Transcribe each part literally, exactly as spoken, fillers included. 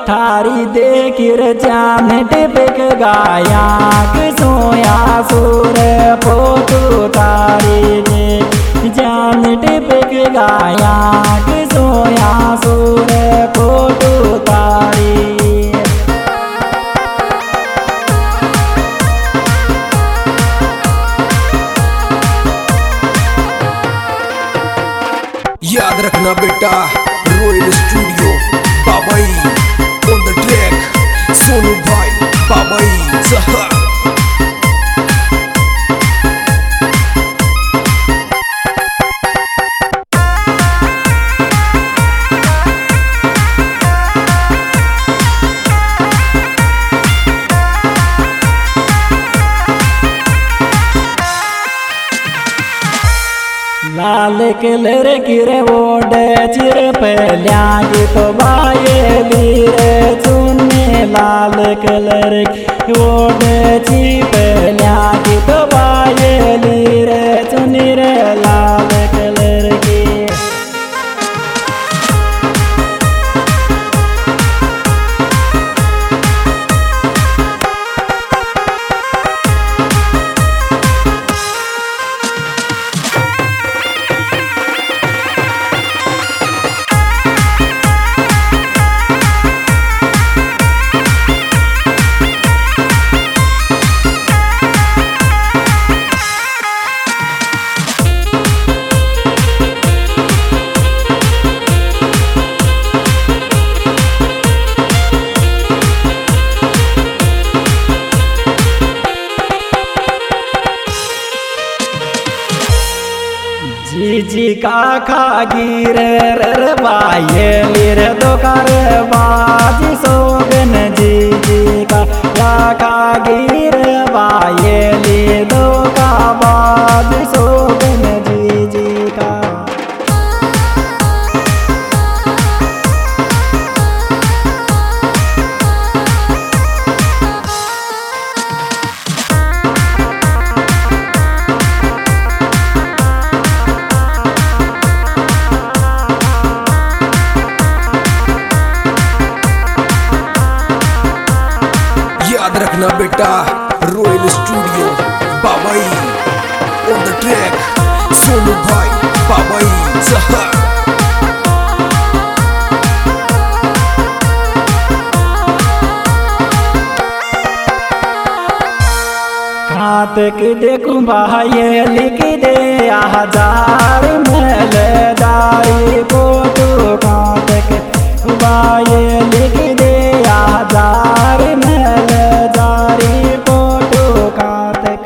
थारी देखिर जान टिपक गाया सोया सुर फोटो थारी दे जान टिपक गाया सोया सुर फोटो तारी। याद रखना बेटा, royal studio Babai on the track, Sonu भाई बाबाई जहा। लाल कलर गिर ओड चिर पहल्या की तो बाये लीरे चुन्ने लाल कलर ओड ची पहल्या की तो बाये लीरे चुन्नी रे लाल कलर की। जी जी काका गिर ररवाये लीर दोकार बाजी सोगन जी जी का काका गिर वाये ली दो का बाजी सोगन जी जी का। याद रखना बेटा, royal studio Babai on the track, Sonu भाई बाबाई जहा। खातक देखूं भाई लिख दे हजार महलदारी फोटो खातक भाई लिख दे हजार महलदारी फोटो खातक।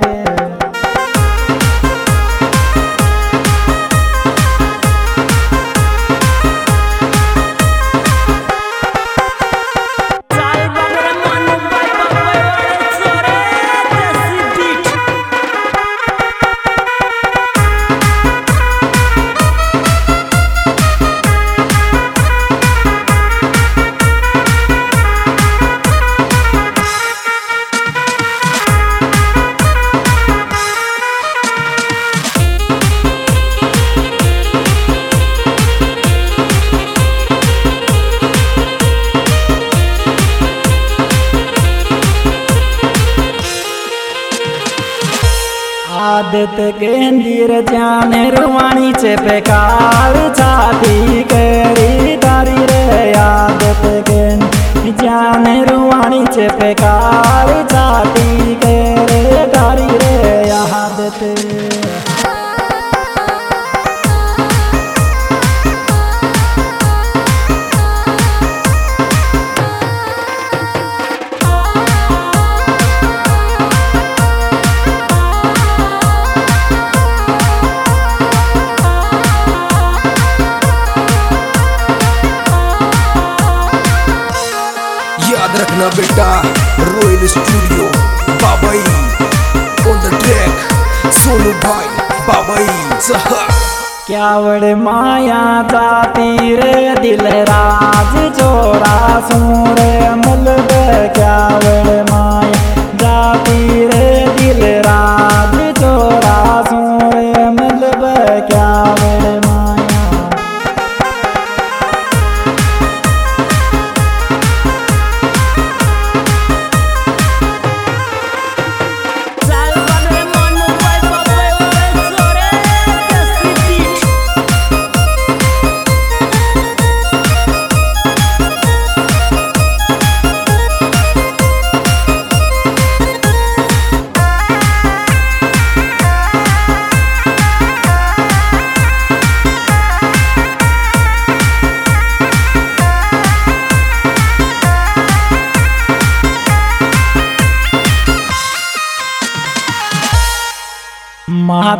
आदत केंद्र जान रुवाणी चे बेकार छाती करी तारी रे। आदत केंद्र जान रुवाणी चे बेकार छाती करे तारी रे आदत। याद रखना बेटा, royal studio Babai on the track, Sonu भाई बाबाई जहा। क्या वड़ माया जाती रे दिल राज जोड़ा सूर मलब। क्या वड़ माया जाती रे दिल राज जोड़ा सूर मलब। क्या वड़ माया।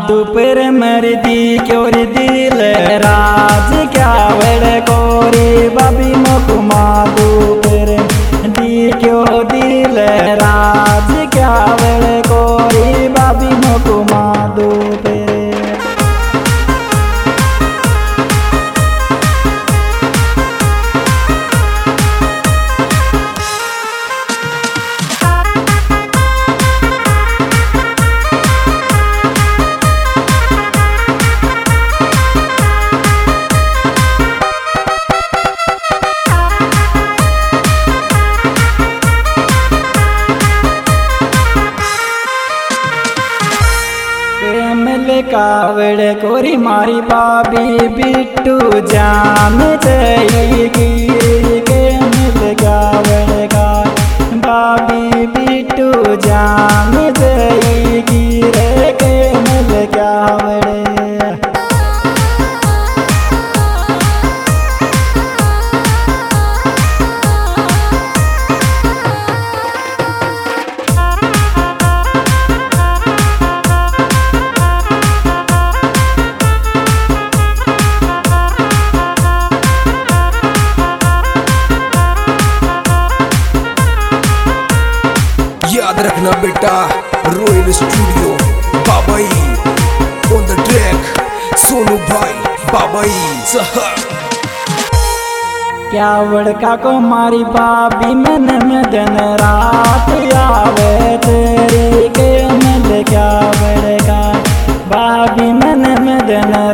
माधु पर मरदी क्योर दिल राज क्या वड़ कोरी बाबी मोकु माधु पर दी क्यों दिल राज क्या वड़ कोरी बाबी मोकु माधु पर कावड़ कोरी मारी बाबी बिट्टू जान जाएगी के मिल कावड़ का बाबी बिट्टू जान जाएगी रे के मिल कावड़ याद रखना बेटा, royal studio Babai on the track, Sonu भाई बाबाई सहर। क्या वड़का को मारी बाबी मन में दिन रात आवे तेरी के मिल क्या वड़का बाबी मन में दिन